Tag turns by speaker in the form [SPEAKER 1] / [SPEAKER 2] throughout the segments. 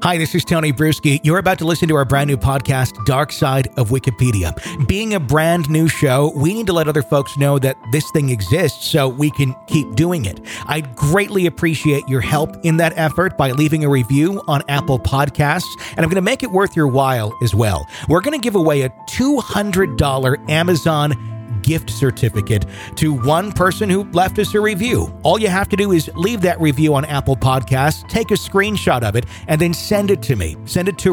[SPEAKER 1] Hi, this is Tony Bruschi. You're about to listen to our brand new podcast, Dark Side of Wikipedia. Being a brand new show, we need to let other folks know that this thing exists so we can keep doing it. I'd greatly appreciate your help in that effort by leaving a review on Apple Podcasts, and I'm going to make it worth your while as well. We're going to give away a $200 Amazon gift certificate to one person who left us a review. All you have to do is leave that review on Apple Podcasts, take a screenshot of it, and then send it to me. Send it to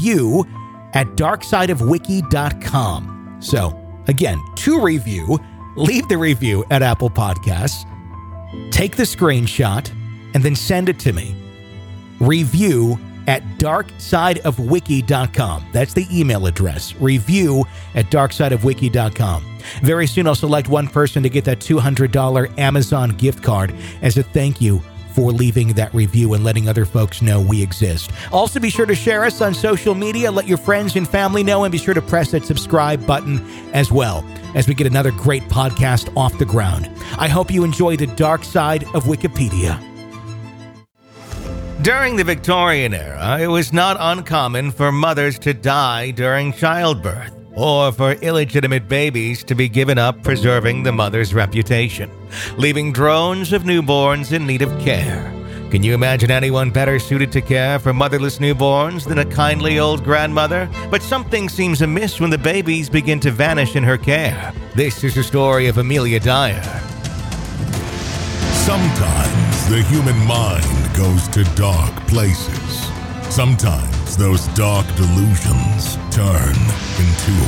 [SPEAKER 1] review@darksideofwiki.com. So, again, to review, leave the review at Apple Podcasts, take the screenshot, and then send it to me. Review@darksideofwiki.com. That's the email address. Review@darksideofwiki.com. Very soon, I'll select one person to get that $200 Amazon gift card as a thank you for leaving that review and letting other folks know we exist. Also, be sure to share us on social media. Let your friends and family know, and be sure to press that subscribe button as well as we get another great podcast off the ground. I hope you enjoy the Dark Side of Wikipedia. During the Victorian era, it was not uncommon for mothers to die during childbirth, or for illegitimate babies to be given up, preserving the mother's reputation, leaving drones of newborns in need of care. Can you imagine anyone better suited to care for motherless newborns than a kindly old grandmother? But something seems amiss when the babies begin to vanish in her care. This is the story of Amelia Dyer.
[SPEAKER 2] Sometimes the human mind goes to dark places. Sometimes those dark delusions turn into a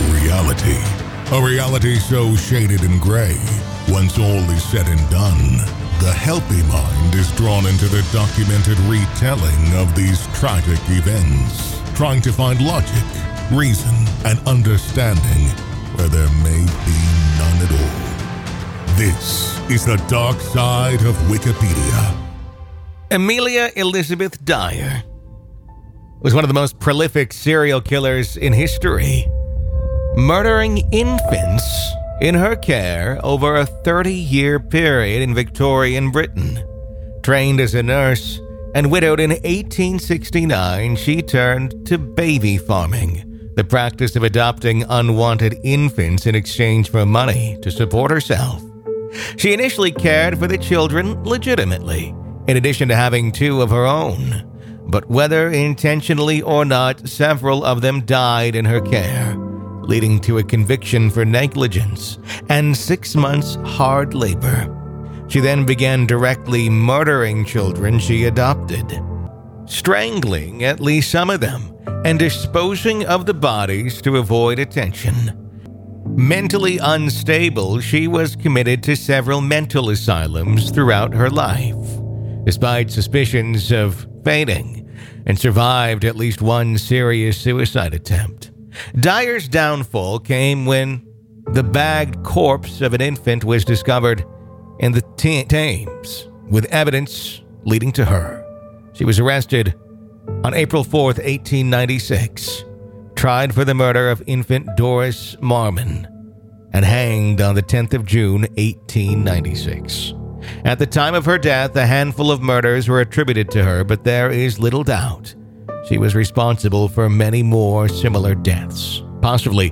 [SPEAKER 2] reality so shaded and gray. Once all is said and done, the healthy mind is drawn into the documented retelling of these tragic events, trying to find logic, reason, and understanding where there may be none at all. This is the Dark Side of Wikipedia.
[SPEAKER 1] Amelia Elizabeth Dyer was one of the most prolific serial killers in history, murdering infants in her care over a 30-year period in Victorian Britain. Trained as a nurse and widowed in 1869, she turned to baby farming, the practice of adopting unwanted infants in exchange for money to support herself. She initially cared for the children legitimately, in addition to having two of her own. But whether intentionally or not, several of them died in her care, leading to a conviction for negligence and 6 months hard labor. She then began directly murdering children she adopted, strangling at least some of them, and disposing of the bodies to avoid attention. Mentally unstable, she was committed to several mental asylums throughout her life, despite suspicions of fainting, and survived at least one serious suicide attempt. Dyer's downfall came when the bagged corpse of an infant was discovered in the Thames, with evidence leading to her. She was arrested on April 4th, 1896, tried for the murder of infant Doris Marman, and hanged on the 10th of June, 1896. At the time of her death, a handful of murders were attributed to her, but there is little doubt she was responsible for many more similar deaths, possibly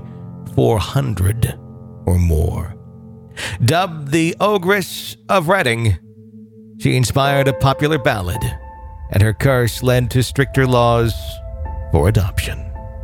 [SPEAKER 1] 400 or more. Dubbed the Ogress of Reading, she inspired a popular ballad, and her curse led to stricter laws for adoption.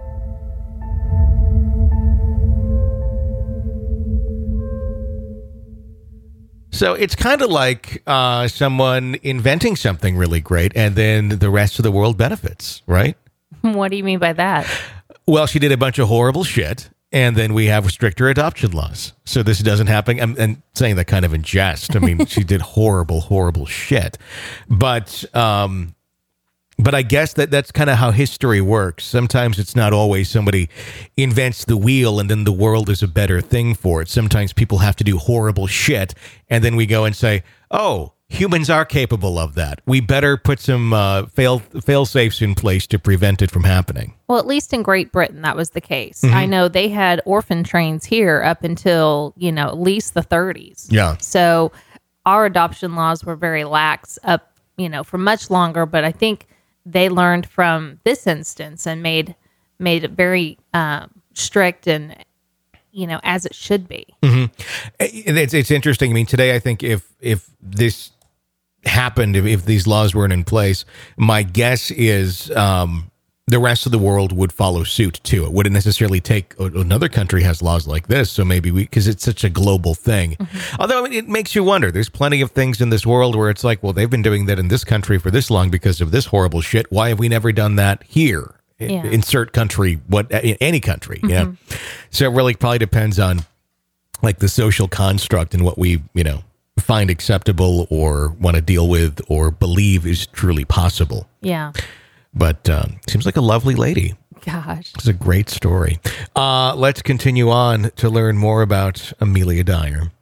[SPEAKER 1] So it's kind of like someone inventing something really great and then the rest of the world benefits, right?
[SPEAKER 3] What do you mean by that?
[SPEAKER 1] Well, she did a bunch of horrible shit, and then we have stricter adoption laws. So this doesn't happen. I'm saying that kind of in jest. I mean, she did horrible shit. But I guess that's kind of how history works. Sometimes it's not always somebody invents the wheel and then the world is a better thing for it. Sometimes people have to do horrible shit, and then we go and say, oh, humans are capable of that. We better put some fail-safes in place to prevent it from happening.
[SPEAKER 3] Well, at least in Great Britain, that was the case. Mm-hmm. I know they had orphan trains here up until, at least the 30s.
[SPEAKER 1] Yeah.
[SPEAKER 3] So our adoption laws were very lax up, for much longer. But I think they learned from this instance and made it very strict and, as it should be.
[SPEAKER 1] It's interesting. I mean, today, I think if this happened, if these laws weren't in place, my guess is the rest of the world would follow suit too. It wouldn't necessarily take another country has laws like this, so maybe because it's such a global thing. Although it makes you wonder. There's plenty of things in this world where it's like, well, they've been doing that in this country for this long because of this horrible shit. Why have we never done that here?
[SPEAKER 3] Yeah.
[SPEAKER 1] Insert country, any country. Yeah. So it really probably depends on like the social construct and what we find acceptable or want to deal with or believe is truly possible.
[SPEAKER 3] Yeah.
[SPEAKER 1] But seems like a lovely lady.
[SPEAKER 3] Gosh.
[SPEAKER 1] It's a great story. Let's continue on to learn more about Amelia Dyer.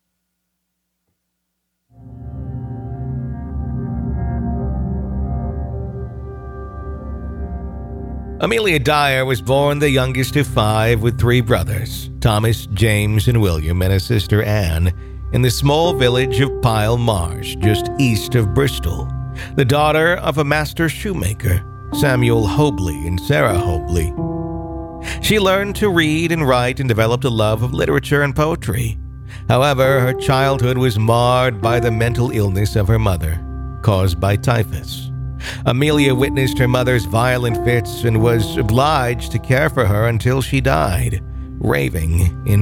[SPEAKER 1] Amelia Dyer was born the youngest of 5 with 3 brothers, Thomas, James, and William, and a sister Anne, in the small village of Pile Marsh, just east of Bristol. The daughter of a master shoemaker, Samuel Hobley and Sarah Hobley. She learned to read and write and developed a love of literature and poetry. However, her childhood was marred by the mental illness of her mother, caused by typhus. Amelia witnessed her mother's violent fits and was obliged to care for her until she died, raving in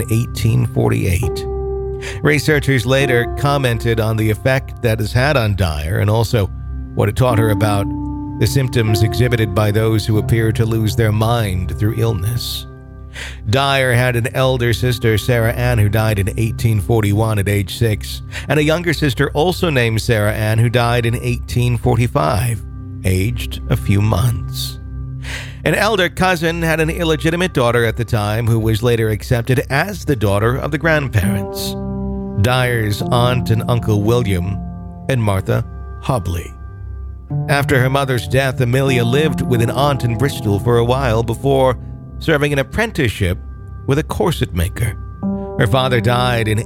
[SPEAKER 1] 1848. Researchers later commented on the effect that has had on Dyer and also what it taught her about the symptoms exhibited by those who appear to lose their mind through illness. Dyer had an elder sister, Sarah Ann, who died in 1841 at age 6, and a younger sister also named Sarah Ann, who died in 1845, aged a few months. An elder cousin had an illegitimate daughter at the time who was later accepted as the daughter of the grandparents, Dyer's aunt and uncle William and Martha Hobley. After her mother's death, Amelia lived with an aunt in Bristol for a while before serving an apprenticeship with a corset maker. Her father died in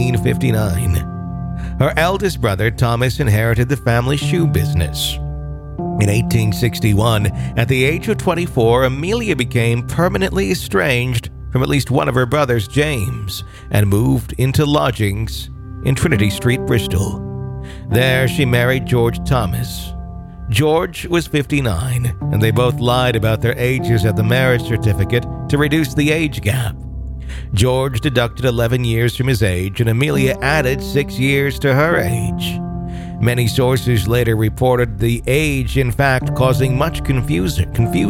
[SPEAKER 1] 1859. Her eldest brother, Thomas, inherited the family shoe business. In 1861, at the age of 24, Amelia became permanently estranged from at least one of her brothers, James, and moved into lodgings in Trinity Street, Bristol. There, she married George Thomas. George was 59, and they both lied about their ages at the marriage certificate to reduce the age gap. George deducted 11 years from his age, and Amelia added 6 years to her age. Many sources later reported the age, in fact, causing much confusion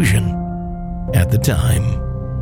[SPEAKER 1] at the time.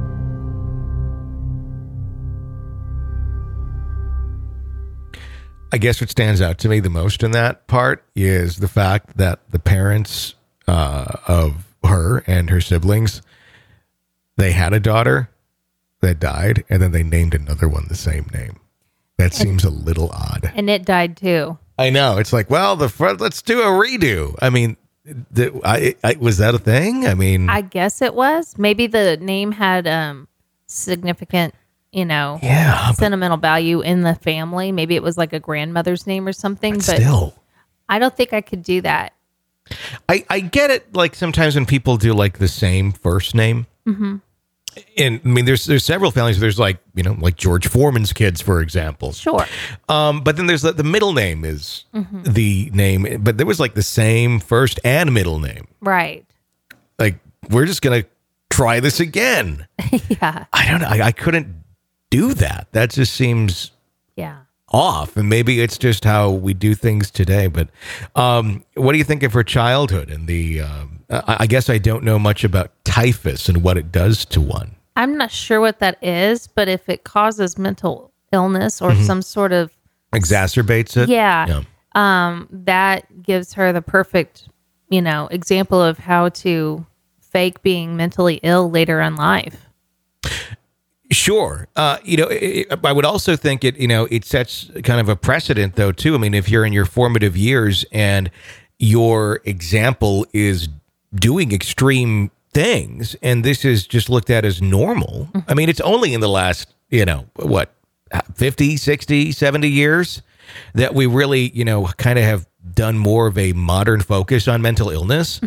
[SPEAKER 1] I guess what stands out to me the most in that part is the fact that the parents of her and her siblings, they had a daughter that died, and then they named another one the same name. That seems a little odd.
[SPEAKER 3] And it died too.
[SPEAKER 1] I know. It's like, well, let's do a redo. I mean, was that a thing? I mean,
[SPEAKER 3] I guess it was. Maybe the name had significant, sentimental value in the family. Maybe it was like a grandmother's name or something. But
[SPEAKER 1] still,
[SPEAKER 3] I don't think I could do that.
[SPEAKER 1] I get it. Like sometimes when people do like the same first name. Mm-hmm. And I mean, there's several families. There's like George Foreman's kids, for example.
[SPEAKER 3] Sure.
[SPEAKER 1] But then there's the middle name is the name, but there was like the same first and middle name.
[SPEAKER 3] Right.
[SPEAKER 1] Like, we're just going to try this again.
[SPEAKER 3] Yeah.
[SPEAKER 1] I don't know. I couldn't do that. That just seems off. And maybe it's just how we do things today. But what do you think of her childhood and the... I guess I don't know much about typhus and what it does to one.
[SPEAKER 3] I'm not sure what that is, but if it causes mental illness or some sort of...
[SPEAKER 1] Exacerbates it?
[SPEAKER 3] Yeah. That gives her the perfect, example of how to fake being mentally ill later in life.
[SPEAKER 1] Sure. I would also think it sets kind of a precedent, though, too. I mean, if you're in your formative years and your example is doing extreme things, and this is just looked at as normal. Mm-hmm. I mean, it's only in the last, 50, 60, 70 years that we really, kind of have done more of a modern focus on mental illness. Mm-hmm.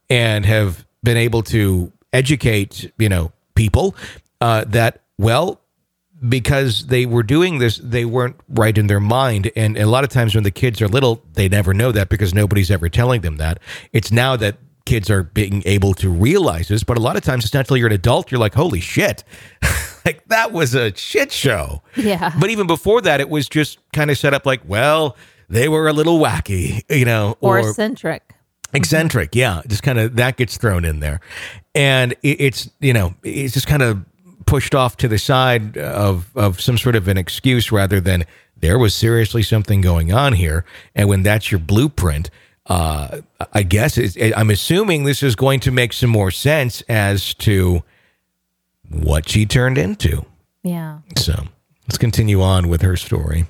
[SPEAKER 1] and have been able to educate, people that, well, because they were doing this, they weren't right in their mind. And a lot of times when the kids are little, they never know that because nobody's ever telling them that. It's now that kids are being able to realize this, but a lot of times it's not until you're an adult, you're like, holy shit, like that was a shit show.
[SPEAKER 3] Yeah.
[SPEAKER 1] But even before that, it was just kind of set up like, well, they were a little wacky,
[SPEAKER 3] or eccentric.
[SPEAKER 1] Eccentric, yeah. Just kind of that gets thrown in there. And it's just kind of pushed off to the side of some sort of an excuse rather than there was seriously something going on here. And when that's your blueprint, I guess I'm assuming this is going to make some more sense as to what she turned into.
[SPEAKER 3] Yeah.
[SPEAKER 1] So let's continue on with her story.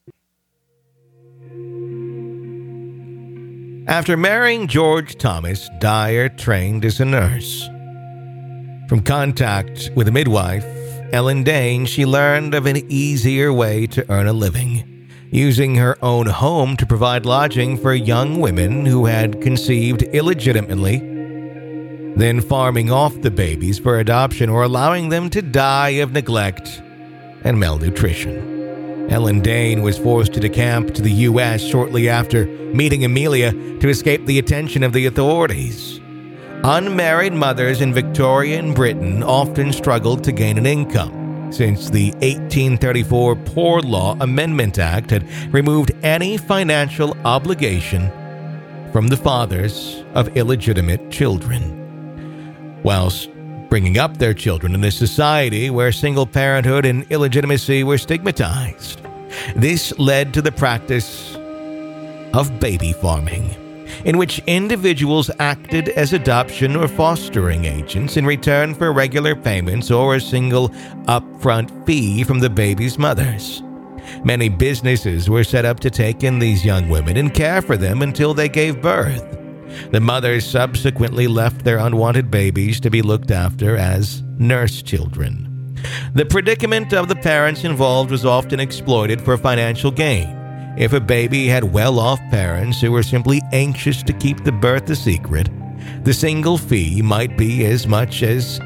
[SPEAKER 1] After marrying George Thomas, Dyer trained as a nurse. From contact with a midwife, Ellen Dane, she learned of an easier way to earn a living, using her own home to provide lodging for young women who had conceived illegitimately, then farming off the babies for adoption or allowing them to die of neglect and malnutrition. Ellen Dane was forced to decamp to the U.S. shortly after meeting Amelia to escape the attention of the authorities. Unmarried mothers in Victorian Britain often struggled to gain an income, since the 1834 Poor Law Amendment Act had removed any financial obligation from the fathers of illegitimate children, whilst bringing up their children in a society where single parenthood and illegitimacy were stigmatized. This led to the practice of baby farming, in which individuals acted as adoption or fostering agents in return for regular payments or a single upfront fee from the baby's mothers. Many businesses were set up to take in these young women and care for them until they gave birth. The mothers subsequently left their unwanted babies to be looked after as nurse children. The predicament of the parents involved was often exploited for financial gain. If a baby had well-off parents who were simply anxious to keep the birth a secret, the single fee might be as much as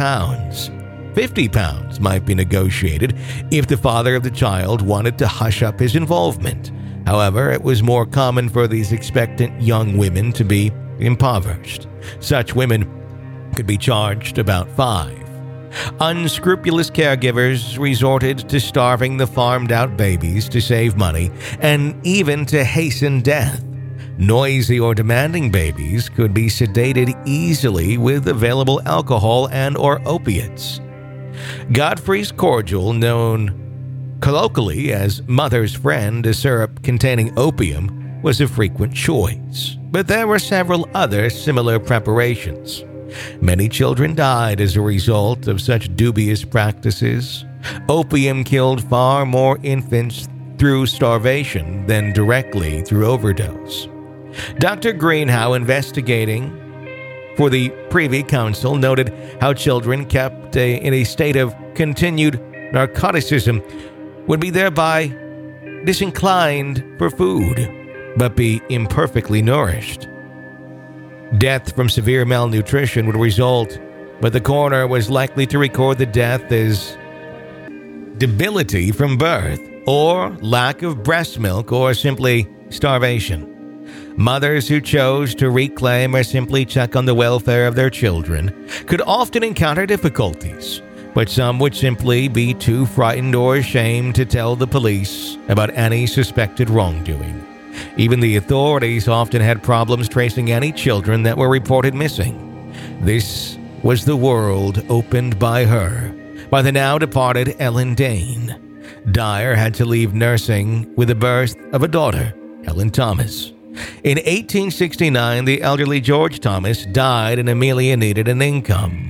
[SPEAKER 1] £80. £50 might be negotiated if the father of the child wanted to hush up his involvement. However, it was more common for these expectant young women to be impoverished. Such women could be charged about $5. Unscrupulous caregivers resorted to starving the farmed-out babies to save money and even to hasten death. Noisy or demanding babies could be sedated easily with available alcohol and or opiates. Godfrey's cordial, known colloquially as Mother's Friend, a syrup containing opium, was a frequent choice, but there were several other similar preparations. Many children died as a result of such dubious practices. Opium killed far more infants through starvation than directly through overdose. Dr. Greenhow, investigating for the Privy Council, noted how children kept in a state of continued narcoticism would be thereby disinclined for food, but be imperfectly nourished. Death from severe malnutrition would result, but the coroner was likely to record the death as debility from birth, or lack of breast milk, or simply starvation. Mothers who chose to reclaim or simply check on the welfare of their children could often encounter difficulties, but some would simply be too frightened or ashamed to tell the police about any suspected wrongdoing. Even the authorities often had problems tracing any children that were reported missing. This was the world opened by her, by the now departed Ellen Dane. Dyer had to leave nursing with the birth of a daughter, Ellen Thomas. In 1869, the elderly George Thomas died and Amelia needed an income.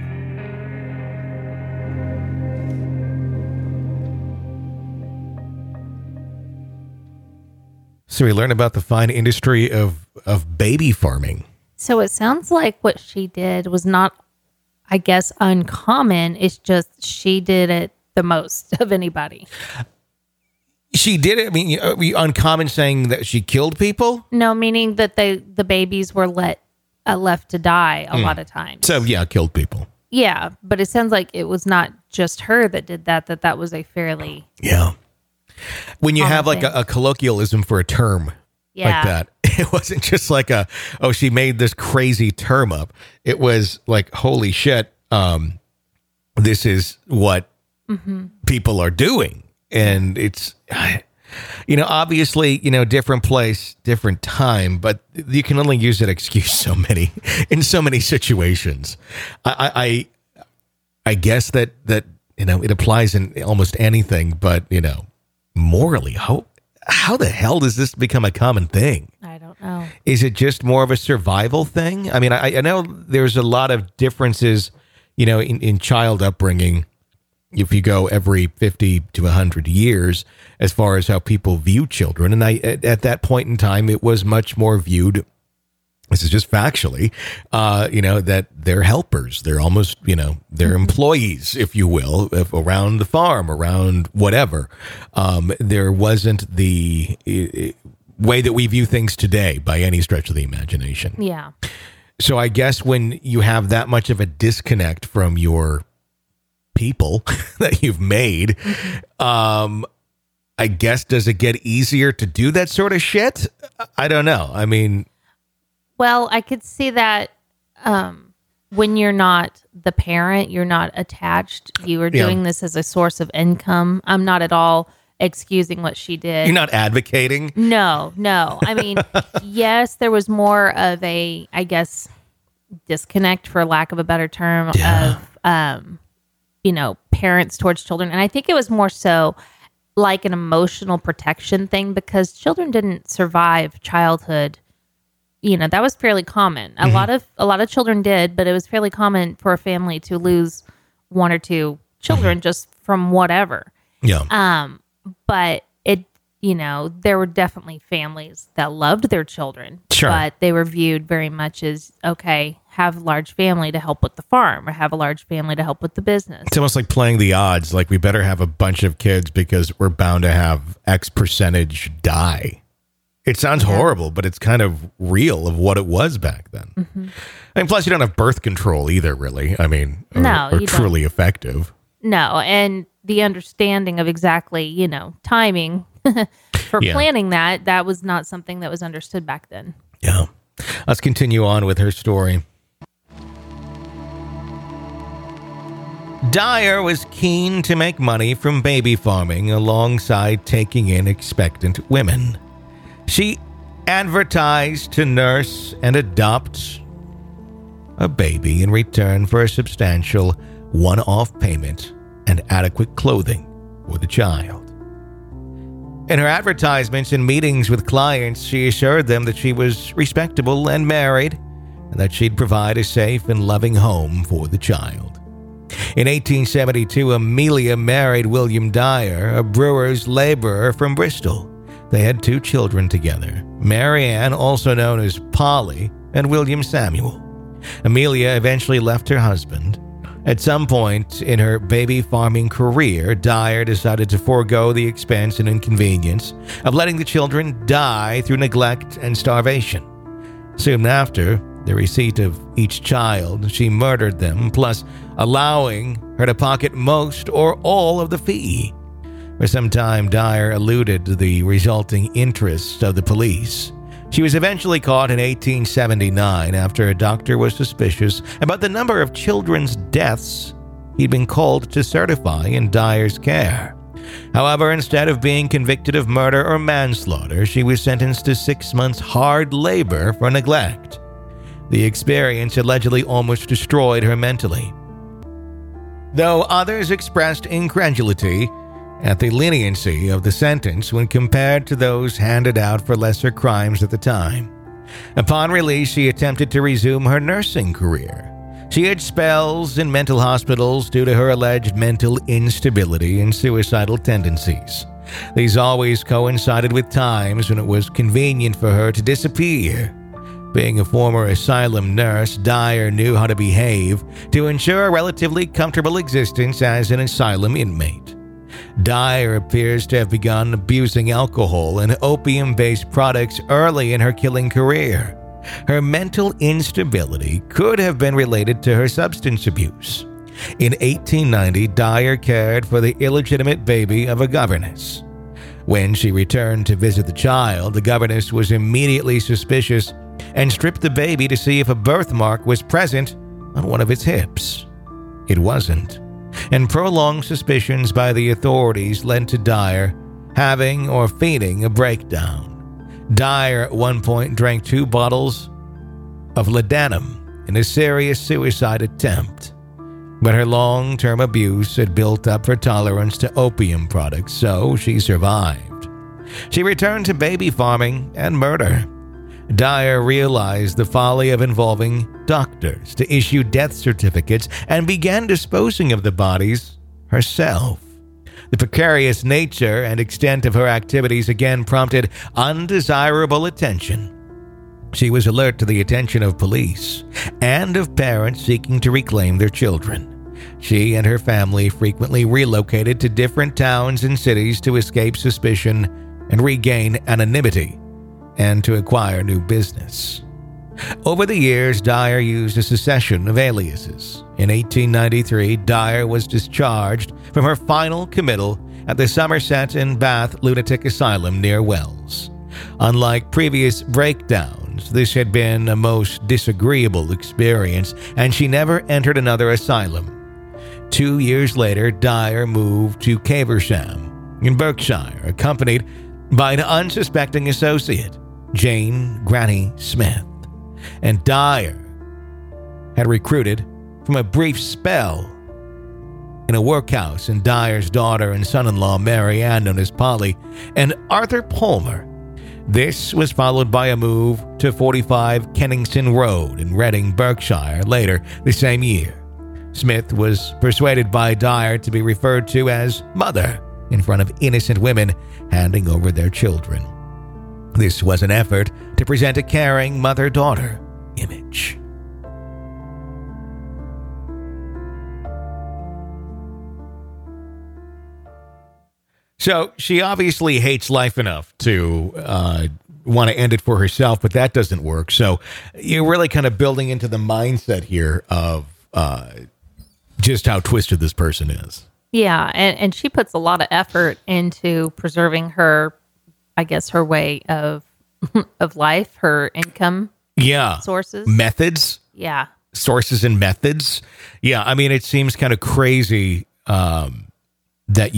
[SPEAKER 1] So we learn about the fine industry of baby farming.
[SPEAKER 3] So it sounds like what she did was not, I guess, uncommon. It's just she did it the most of anybody.
[SPEAKER 1] She did it? I mean, are we uncommon saying that she killed people?
[SPEAKER 3] No, meaning that the babies were let left to die a lot of times.
[SPEAKER 1] So, yeah, killed people.
[SPEAKER 3] Yeah, but it sounds like it was not just her that did that was a fairly...
[SPEAKER 1] Yeah. When you have like a colloquialism for a term like that, it wasn't just like she made this crazy term up. It was like, holy shit, this is what people are doing. And it's, obviously, different place, different time, but you can only use that excuse in so many situations. I guess that it applies in almost anything, but morally, how the hell does this become a common thing?
[SPEAKER 3] I don't know.
[SPEAKER 1] Is it just more of a survival thing? I mean, I know there's a lot of differences, in child upbringing. If you go every 50 to 100 years, as far as how people view children. And at that point in time, it was much more viewed, this is just factually, that they're helpers. They're almost, they're employees, if you will, around the farm, around whatever. There wasn't the way that we view things today by any stretch of the imagination.
[SPEAKER 3] Yeah.
[SPEAKER 1] So I guess when you have that much of a disconnect from your people that you've made, I guess, does it get easier to do that sort of shit? I don't know. I mean,
[SPEAKER 3] well, I could see that when you're not the parent, you're not attached, you are doing this as a source of income. I'm not at all excusing what she did.
[SPEAKER 1] You're not advocating?
[SPEAKER 3] No. I mean, yes, there was more of a, I guess, disconnect, for lack of a better term, of parents towards children. And I think it was more so like an emotional protection thing, because children didn't survive childhood. That was fairly common. A lot of children did, but it was fairly common for a family to lose one or two children just from whatever.
[SPEAKER 1] Yeah.
[SPEAKER 3] But it, there were definitely families that loved their children,
[SPEAKER 1] sure,
[SPEAKER 3] but they were viewed very much as, okay, have a large family to help with the farm, or have a large family to help with the business.
[SPEAKER 1] It's almost like playing the odds. Like, we better have a bunch of kids because we're bound to have X percentage die. It sounds horrible, but it's kind of real of what it was back then. Mm-hmm. And plus, you don't have birth control either, really. I mean, or truly effective.
[SPEAKER 3] No, and the understanding of exactly, timing for planning that was not something that was understood back then.
[SPEAKER 1] Yeah. Let's continue on with her story. Dyer was keen to make money from baby farming alongside taking in expectant women. She advertised to nurse and adopt a baby in return for a substantial one-off payment and adequate clothing for the child. In her advertisements and meetings with clients, she assured them that she was respectable and married, and that she'd provide a safe and loving home for the child. In 1872, Amelia married William Dyer, a brewer's laborer from Bristol. They had 2 children together, Mary Ann, also known as Polly, and William Samuel. Amelia eventually left her husband. At some point in her baby farming career, Dyer decided to forego the expense and inconvenience of letting the children die through neglect and starvation. Soon after the receipt of each child, she murdered them, plus allowing her to pocket most or all of the fee. For some time, Dyer eluded the resulting interest of the police. She was eventually caught in 1879 after a doctor was suspicious about the number of children's deaths he'd been called to certify in Dyer's care. However, instead of being convicted of murder or manslaughter, she was sentenced to 6 months hard labor for neglect. The experience allegedly almost destroyed her mentally. Though others expressed incredulity at the leniency of the sentence when compared to those handed out for lesser crimes at the time. Upon release, she attempted to resume her nursing career. She had spells in mental hospitals due to her alleged mental instability and suicidal tendencies. These always coincided with times when it was convenient for her to disappear. Being a former asylum nurse, Dyer knew how to behave to ensure a relatively comfortable existence as an asylum inmate. Dyer appears to have begun abusing alcohol and opium-based products early in her killing career. Her mental instability could have been related to her substance abuse. In 1890, Dyer cared for the illegitimate baby of a governess. When she returned to visit the child, the governess was immediately suspicious and stripped the baby to see if a birthmark was present on one of its hips. It wasn't, and prolonged suspicions by the authorities led to Dyer having or feigning a breakdown. Dyer at one point drank 2 bottles of laudanum in a serious suicide attempt, but her long-term abuse had built up her tolerance to opium products, so she survived. She returned to baby farming and murder. Dyer realized the folly of involving doctors to issue death certificates and began disposing of the bodies herself. The precarious nature and extent of her activities again prompted undesirable attention. She was alert to the attention of police and of parents seeking to reclaim their children. She and her family frequently relocated to different towns and cities to escape suspicion and regain anonymity, and to acquire new business. Over the years, Dyer used a succession of aliases. In 1893, Dyer was discharged from her final committal at the Somerset and Bath Lunatic Asylum near Wells. Unlike previous breakdowns, this had been a most disagreeable experience, and she never entered another asylum. 2 years later, Dyer moved to Caversham in Berkshire, accompanied by an unsuspecting associate, Jane Granny Smith. And Dyer had recruited from a brief spell in a workhouse, and Dyer's daughter and son-in-law, Mary Ann, known as Polly, and Arthur Palmer. This was followed by a move to 45 Kenningston Road in Reading, Berkshire, later the same year. Smith was persuaded by Dyer to be referred to as Mother in front of innocent women handing over their children. This was an effort to present a caring mother-daughter image. So she obviously hates life enough to want to end it for herself, but that doesn't work. So you're really kind of building into the mindset here of just how twisted this person is.
[SPEAKER 3] Yeah, and she puts a lot of effort into preserving her, I guess, her way of life, her income sources.
[SPEAKER 1] Methods.
[SPEAKER 3] Yeah.
[SPEAKER 1] Sources and methods. Yeah, I mean, it seems kind of crazy that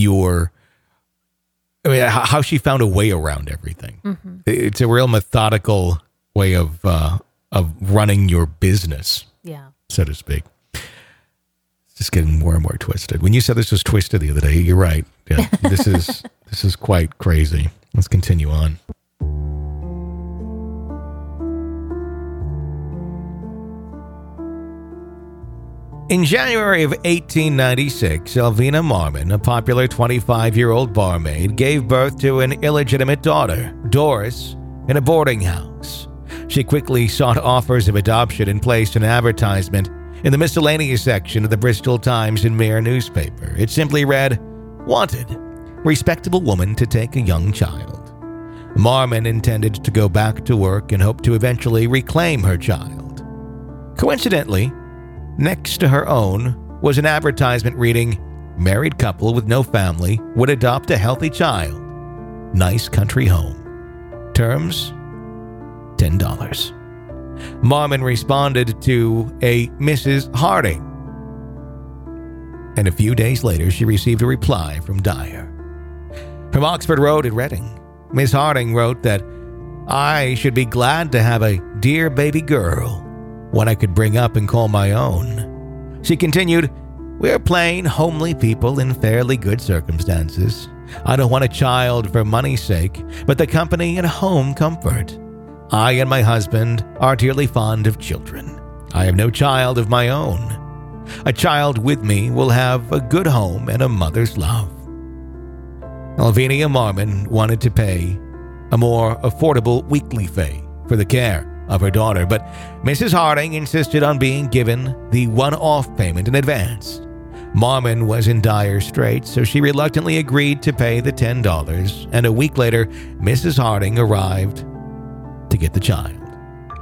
[SPEAKER 1] how she found a way around everything. Mm-hmm. It's a real methodical way of running your business, so to speak. It's just getting more and more twisted. When you said this was twisted the other day, you're right. Yeah, this is quite crazy. Let's continue on. In January of 1896, Elvina Marmon, a popular 25-year-old barmaid, gave birth to an illegitimate daughter, Doris, in a boarding house. She quickly sought offers of adoption and placed an advertisement in the miscellaneous section of the Bristol Times and Mirror newspaper. It simply read, "Wanted, respectable woman to take a young child." Marmon intended to go back to work and hoped to eventually reclaim her child. Coincidentally, next to her own was an advertisement reading, "Married couple with no family would adopt a healthy child. Nice country home. Terms, $10. Marmon responded to a Mrs. Harding, and a few days later she received a reply from Dyer. From Oxford Road in Reading, Miss Harding wrote that I should be glad to have a dear baby girl, one I could bring up and call my own. She continued, "We're plain, homely people in fairly good circumstances. I don't want a child for money's sake, but the company and home comfort. I and my husband are dearly fond of children. I have no child of my own. A child with me will have a good home and a mother's love." Elvina Marmon wanted to pay a more affordable weekly fee for the care of her daughter, but Mrs. Harding insisted on being given the one-off payment in advance. Marmon was in dire straits, so she reluctantly agreed to pay the $10, and a week later, Mrs. Harding arrived to get the child.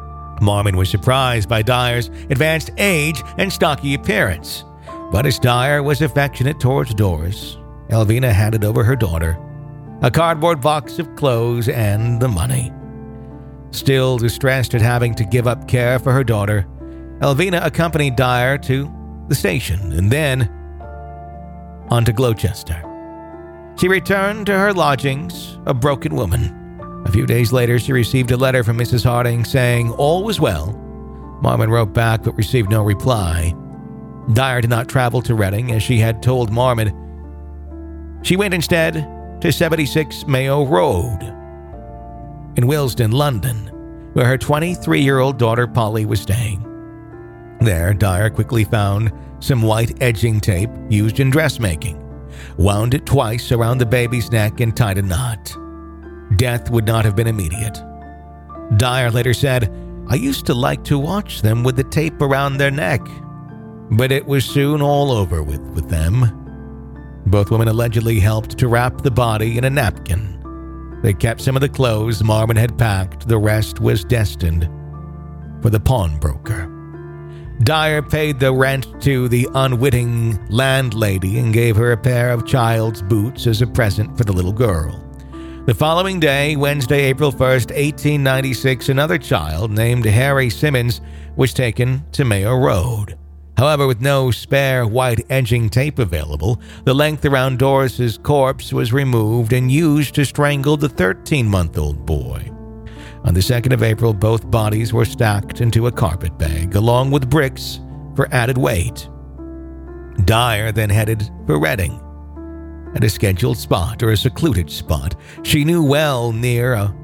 [SPEAKER 1] Marmon was surprised by Dyer's advanced age and stocky appearance, but as Dyer was affectionate towards Doris, Elvina handed over her daughter, a cardboard box of clothes, and the money. Still distressed at having to give up care for her daughter, Elvina accompanied Dyer to the station and then on to Gloucester. She returned to her lodgings, a broken woman. A few days later, she received a letter from Mrs. Harding saying all was well. Marmon wrote back but received no reply. Dyer did not travel to Reading as she had told Marmon. She went instead to 76 Mayo Road in Willesden, London, where her 23-year-old daughter Polly was staying. There, Dyer quickly found some white edging tape used in dressmaking, wound it twice around the baby's neck, and tied a knot. Death would not have been immediate. Dyer later said, "I used to like to watch them with the tape around their neck, but it was soon all over with them." Both women allegedly helped to wrap the body in a napkin. They kept some of the clothes Marmon had packed. The rest was destined for the pawnbroker. Dyer paid the rent to the unwitting landlady and gave her a pair of child's boots as a present for the little girl. The following day, Wednesday, April 1st, 1896, another child named Harry Simmons was taken to Mayo Road. However, with no spare white edging tape available, the length around Doris's corpse was removed and used to strangle the 13-month-old boy. On the 2nd of April, both bodies were stacked into a carpet bag, along with bricks for added weight. Dyer then headed for Reading. At a scheduled spot, or a secluded spot, she knew well near a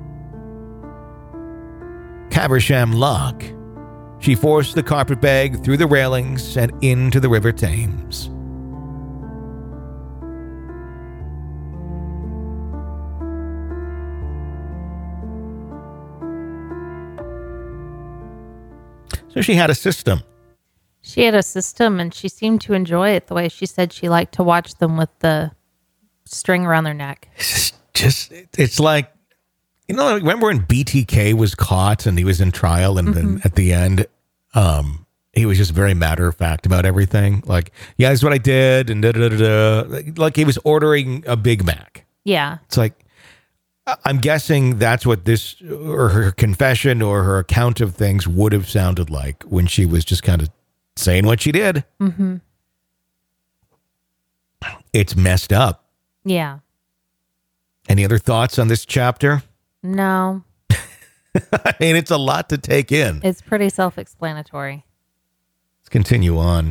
[SPEAKER 1] Caversham Lock. She forced the carpetbag through the railings and into the River Thames. So she had a system.
[SPEAKER 3] She had a system, and she seemed to enjoy it the way she said she liked to watch them with the string around their neck.
[SPEAKER 1] It's like, you know, remember when BTK was caught and he was in trial, and then at the end, he was just very matter of fact about everything. Like, yeah, this is what I did, and like he was ordering a Big Mac.
[SPEAKER 3] Yeah.
[SPEAKER 1] It's like, I'm guessing that's what this, or her confession or her account of things would have sounded like when she was just kind of saying what she did.
[SPEAKER 3] Mm-hmm.
[SPEAKER 1] It's messed up.
[SPEAKER 3] Yeah.
[SPEAKER 1] Any other thoughts on this chapter?
[SPEAKER 3] No.
[SPEAKER 1] I mean, it's a lot to take in.
[SPEAKER 3] It's pretty self-explanatory.
[SPEAKER 1] Let's continue on.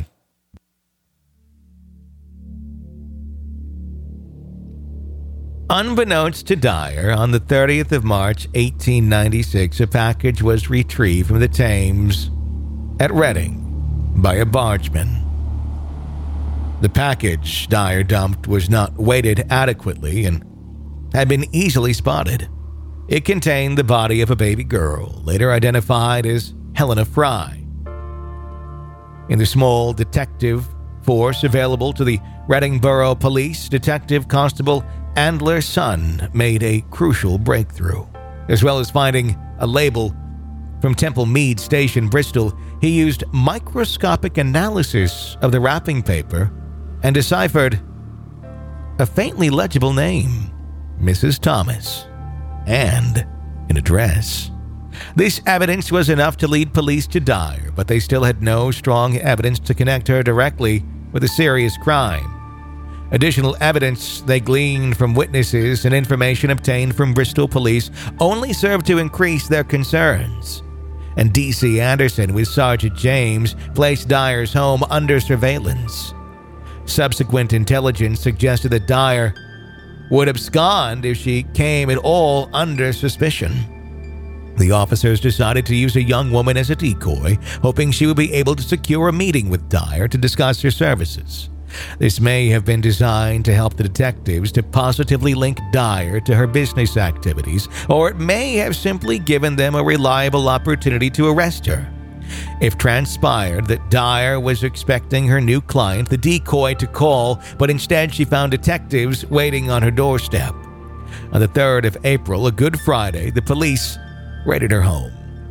[SPEAKER 1] Unbeknownst to Dyer, on the 30th of March, 1896, a package was retrieved from the Thames at Reading by a bargeman. The package Dyer dumped was not weighted adequately and had been easily spotted. It contained the body of a baby girl, later identified as Helena Fry. In the small detective force available to the Reading Borough Police, Detective Constable Andler's son made a crucial breakthrough. As well as finding a label from Temple Mead Station, Bristol, he used microscopic analysis of the wrapping paper and deciphered a faintly legible name, Mrs. Thomas, and an address. This evidence was enough to lead police to Dyer, but they still had no strong evidence to connect her directly with a serious crime. Additional evidence they gleaned from witnesses and information obtained from Bristol police only served to increase their concerns. And D.C. Anderson, with Sergeant James, placed Dyer's home under surveillance. Subsequent intelligence suggested that Dyer would abscond if she came at all under suspicion. The officers decided to use a young woman as a decoy, hoping she would be able to secure a meeting with Dyer to discuss her services. This may have been designed to help the detectives to positively link Dyer to her business activities, or it may have simply given them a reliable opportunity to arrest her. If transpired that Dyer was expecting her new client, the decoy, to call, but instead she found detectives waiting on her doorstep. On the 3rd of April, a Good Friday, the police raided her home.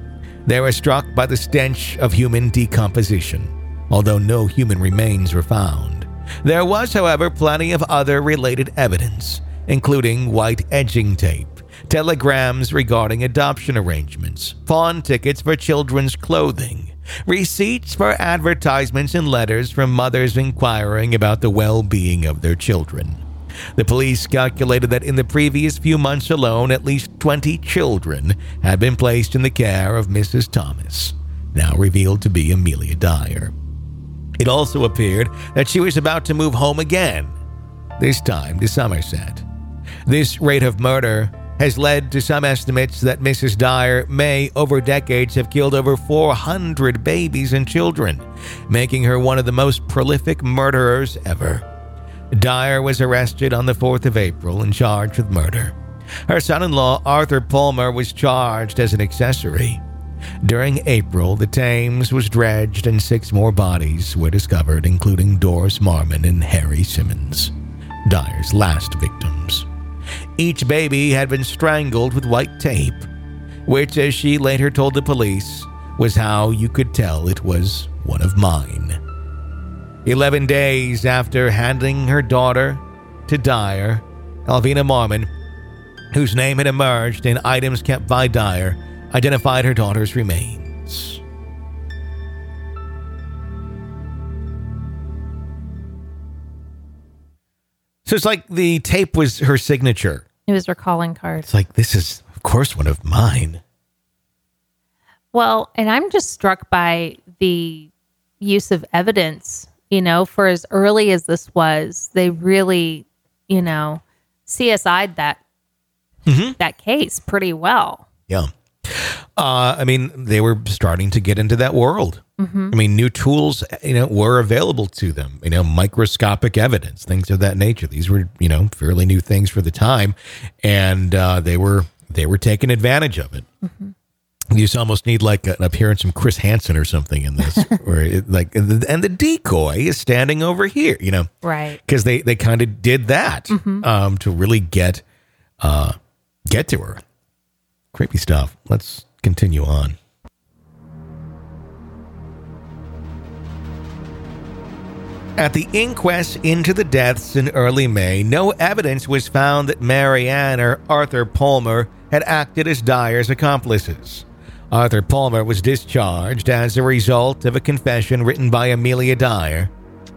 [SPEAKER 1] They were struck by the stench of human decomposition, although no human remains were found. There was, however, plenty of other related evidence, including white edging tape, telegrams regarding adoption arrangements, pawn tickets for children's clothing, receipts for advertisements and letters from mothers inquiring about the well-being of their children. The police calculated that in the previous few months alone, at least 20 children had been placed in the care of Mrs. Thomas, now revealed to be Amelia Dyer. It also appeared that she was about to move home again, this time to Somerset. This rate of murder has led to some estimates that Mrs. Dyer may, over decades, have killed over 400 babies and children, making her one of the most prolific murderers ever. Dyer was arrested on the 4th of April and charged with murder. Her son-in-law, Arthur Palmer, was charged as an accessory. During April, the Thames was dredged and 6 more bodies were discovered, including Doris Marmon and Harry Simmons, Dyer's last victims. Each baby had been strangled with white tape, which, as she later told the police, was how you could tell it was one of mine. 11 days after handing her daughter to Dyer, Alvina Marmon, whose name had emerged in items kept by Dyer, identified her daughter's remains. So it's like the tape was her signature.
[SPEAKER 3] It was her calling card.
[SPEAKER 1] It's like, this is, of course, one of mine.
[SPEAKER 3] Well, and I'm just struck by the use of evidence, for as early as this was, they really, CSI'd that case pretty well.
[SPEAKER 1] Yeah. They were starting to get into that world. Mm-hmm. New tools, were available to them, microscopic evidence, things of that nature. These were, fairly new things for the time. And they were taking advantage of it. Mm-hmm. You just almost need like an appearance from Chris Hansen or something in this, where and the decoy is standing over here,
[SPEAKER 3] right?
[SPEAKER 1] Because they kind of did that to really get to her. Creepy stuff. Let's continue on. At the inquest into the deaths in early May, no evidence was found that Mary Ann or Arthur Palmer had acted as Dyer's accomplices. Arthur Palmer was discharged as a result of a confession written by Amelia Dyer.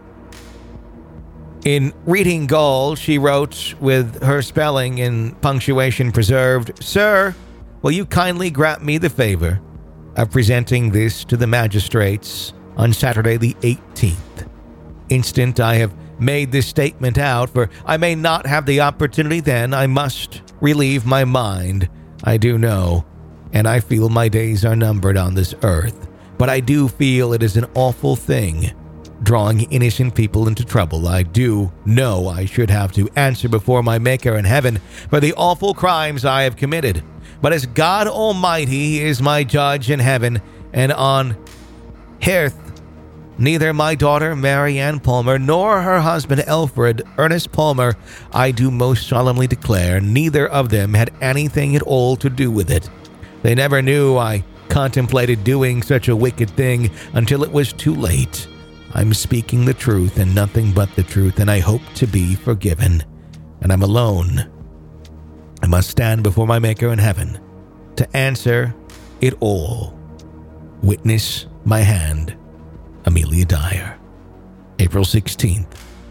[SPEAKER 1] In Reading Gaul, she wrote, with her spelling and punctuation preserved, "Sir, will you kindly grant me the favor of presenting this to the magistrates on Saturday the 18th. Instant I have made this statement out, for I may not have the opportunity then. I must relieve my mind. I do know, and I feel my days are numbered on this earth, but I do feel it is an awful thing, drawing innocent people into trouble. I do know I should have to answer before my Maker in heaven for the awful crimes I have committed. But as God Almighty is my judge in heaven and on earth, neither my daughter Mary Ann Palmer nor her husband Alfred Ernest Palmer, I do most solemnly declare, neither of them had anything at all to do with it. They never knew I contemplated doing such a wicked thing until it was too late. I'm speaking the truth and nothing but the truth, and I hope to be forgiven. And I'm alone. I must stand before my Maker in heaven to answer it all. Witness my hand, Amelia Dyer. April 16th,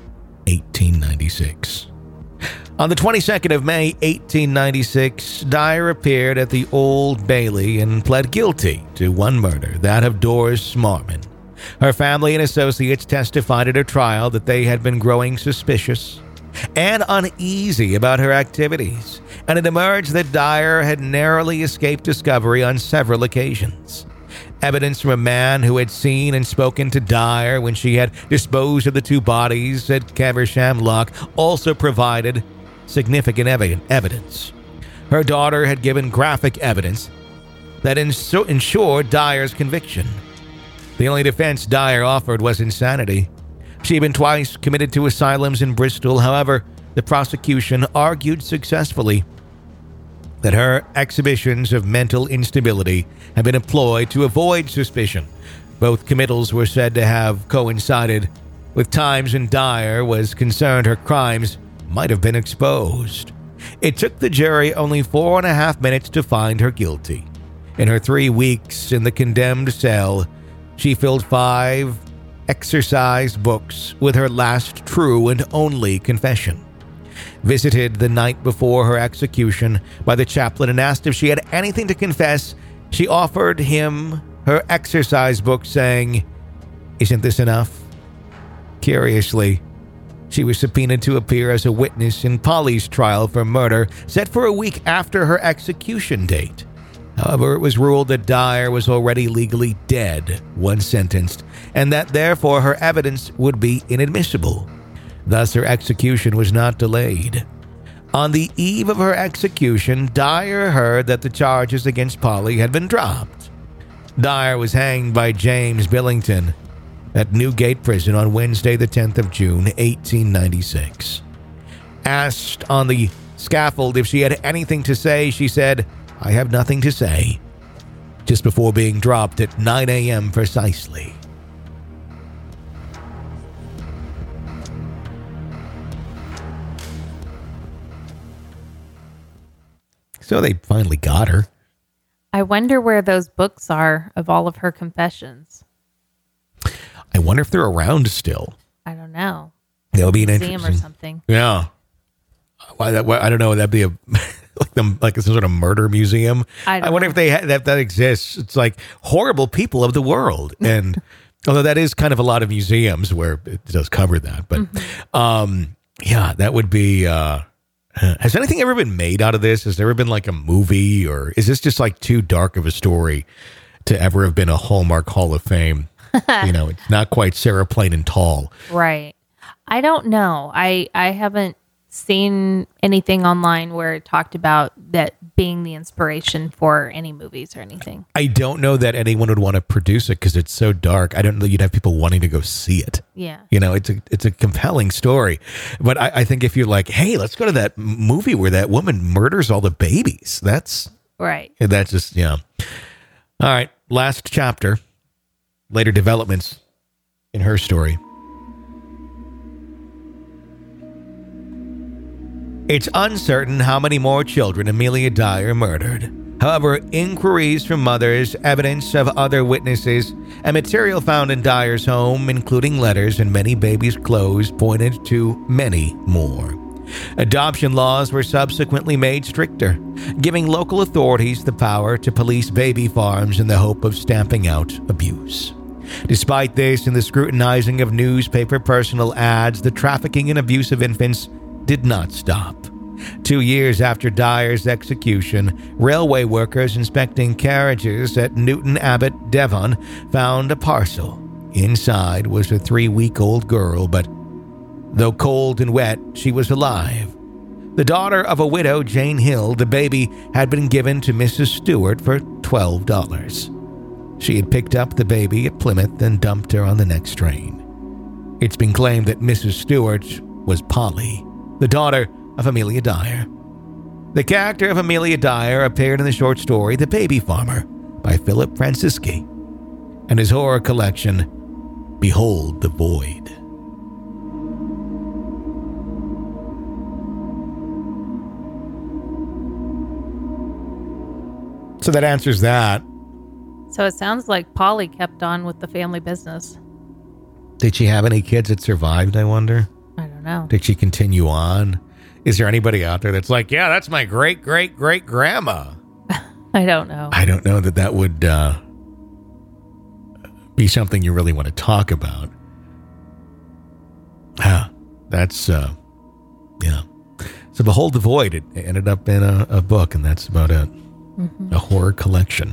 [SPEAKER 1] 1896. On the 22nd of May, 1896, Dyer appeared at the Old Bailey and pled guilty to one murder, that of Doris Marmon. Her family and associates testified at her trial that they had been growing suspicious and uneasy about her activities, and it emerged that Dyer had narrowly escaped discovery on several occasions. Evidence from a man who had seen and spoken to Dyer when she had disposed of the two bodies at Caversham Loch also provided significant evidence. Her daughter had given graphic evidence that ensured Dyer's conviction. The only defense Dyer offered was insanity. She had been twice committed to asylums in Bristol. However, the prosecution argued successfully that her exhibitions of mental instability had been employed to avoid suspicion. Both committals were said to have coincided with times when Dyer was concerned her crimes might have been exposed. It took the jury only 4.5 minutes to find her guilty. In her 3 weeks in the condemned cell, she filled 5 exercise books with her last true and only confession. Visited the night before her execution by the chaplain and asked if she had anything to confess, she offered him her exercise book, saying, "Isn't this enough?" Curiously, she was subpoenaed to appear as a witness in Polly's trial for murder, set for a week after her execution date. However, it was ruled that Dyer was already legally dead once sentenced, and that therefore her evidence would be inadmissible. Thus, her execution was not delayed. On the eve of her execution, Dyer heard that the charges against Polly had been dropped. Dyer was hanged by James Billington at Newgate Prison on Wednesday, the 10th of June, 1896. Asked on the scaffold if she had anything to say, she said, "I have nothing to say," just before being dropped at 9 a.m. precisely. So they finally got her.
[SPEAKER 3] I wonder where those books are of all of her confessions.
[SPEAKER 1] I wonder if they're around still.
[SPEAKER 3] I don't know.
[SPEAKER 1] That would be an
[SPEAKER 3] Museum
[SPEAKER 1] interesting
[SPEAKER 3] or something.
[SPEAKER 1] Yeah. Why I don't know. That'd be a like some sort of murder museum. I wonder if they that exists. It's like horrible people of the world, and although that is kind of a lot of museums where it does cover that, but yeah, that would be. Has anything ever been made out of this? Has there ever been like a movie, or is this just like too dark of a story to ever have been a Hallmark Hall of Fame? You know, it's not quite Sarah Plain and Tall.
[SPEAKER 3] Right. I don't know. I haven't seen anything online where it talked about that being the inspiration for any movies or anything.
[SPEAKER 1] I don't know that anyone would want to produce it because it's so dark. I don't know you'd have people wanting to go see it.
[SPEAKER 3] Yeah.
[SPEAKER 1] You know, it's a compelling story. But I think if you're like, hey, let's go to that movie where that woman murders all the babies. That's
[SPEAKER 3] right.
[SPEAKER 1] That's just, yeah. All right. Last chapter. Later developments in her story. It's uncertain how many more children Amelia Dyer murdered. However, inquiries from mothers, evidence of other witnesses, and material found in Dyer's home, including letters and many babies' clothes, pointed to many more. Adoption laws were subsequently made stricter, giving local authorities the power to police baby farms in the hope of stamping out abuse. Despite this and the scrutinizing of newspaper personal ads, the trafficking and abuse of infants did not stop. 2 years after Dyer's execution, railway workers inspecting carriages at Newton Abbot, Devon, found a parcel. Inside was a 3-week-old girl, but though cold and wet, she was alive. The daughter of a widow, Jane Hill, the baby had been given to Mrs. Stewart for $12. She had picked up the baby at Plymouth and dumped her on the next train. It's been claimed that Mrs. Stewart was Polly, the daughter of Amelia Dyer. The character of Amelia Dyer appeared in the short story The Baby Farmer by Philip Francisci, and his horror collection, Behold the Void. So that answers that.
[SPEAKER 3] So it sounds like Polly kept on with the family business.
[SPEAKER 1] Did she have any kids that survived, I wonder?
[SPEAKER 3] I don't know.
[SPEAKER 1] Did she continue on? Is there anybody out there that's like, yeah, that's my great-great-great-grandma?
[SPEAKER 3] I don't know.
[SPEAKER 1] I don't know that would be something you really want to talk about. That's, yeah. So Behold the Void, it ended up in a book, and that's about it. Mm-hmm. A horror collection.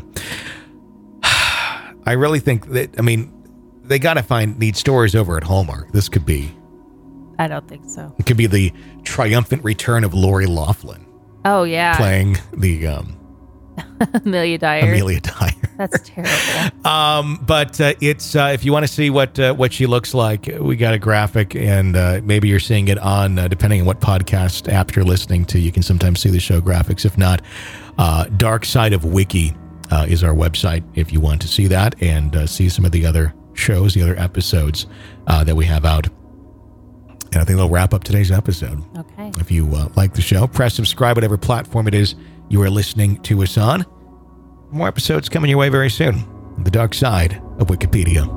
[SPEAKER 1] I really think that, I mean, they got to need stories over at Hallmark. This could be.
[SPEAKER 3] I don't think so.
[SPEAKER 1] It could be the triumphant return of Lori Loughlin.
[SPEAKER 3] Oh, yeah.
[SPEAKER 1] Playing the
[SPEAKER 3] Amelia Dyer.
[SPEAKER 1] Amelia Dyer.
[SPEAKER 3] That's terrible.
[SPEAKER 1] But it's if you want to see what she looks like, we got a graphic, and maybe you're seeing it on depending on what podcast app you're listening to. You can sometimes see the show graphics. If not, Dark Side of Wiki is our website if you want to see that and see some of the other shows, the other episodes that we have out. And I think they'll wrap up today's episode.
[SPEAKER 3] Okay.
[SPEAKER 1] If you like the show, press subscribe, whatever platform it is you are listening to us on. More episodes coming your way very soon. The Dark Side of Wikipedia.